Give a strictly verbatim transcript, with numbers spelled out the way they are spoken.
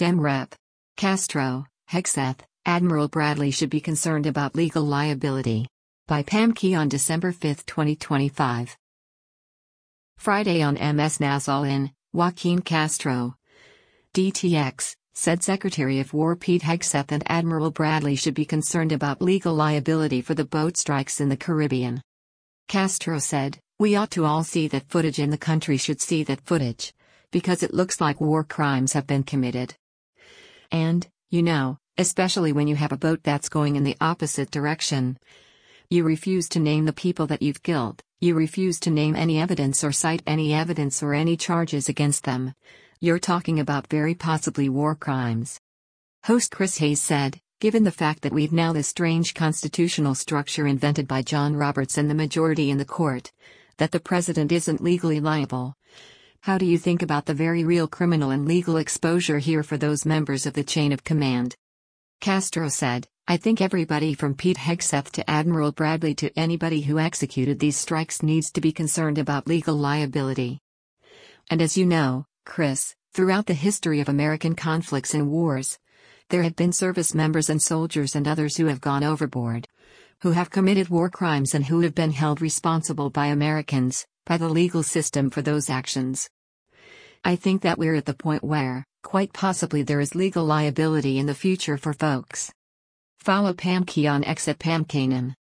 Dem Rep. Castro, Hegseth, Admiral Bradley should be concerned about legal liability. By Pam Key on December fifth, twenty twenty-five. Friday on M S Nazal. Joaquin Castro, D T X, said Secretary of War Pete Hegseth and Admiral Bradley should be concerned about legal liability for the boat strikes in the Caribbean. Castro said, "We ought to all see that footage and the country should see that footage, because it looks like war crimes have been committed. And, you know, especially when you have a boat that's going in the opposite direction. You refuse to name the people that you've killed, you refuse to name any evidence or cite any evidence or any charges against them. You're talking about very possibly war crimes." Host Chris Hayes said, "Given the fact that we've now this strange constitutional structure invented by John Roberts and the majority in the court, that the president isn't legally liable, how do you think about the very real criminal and legal exposure here for those members of the chain of command?" Castro said, "I think everybody from Pete Hegseth to Admiral Bradley to anybody who executed these strikes needs to be concerned about legal liability. And as you know, Chris, throughout the history of American conflicts and wars, there have been service members and soldiers and others who have gone overboard, who have committed war crimes and who have been held responsible by Americans, by the legal system for those actions. I think that we're at the point where, quite possibly, there is legal liability in the future for folks." Follow Pam Key on X at Pam Kanan.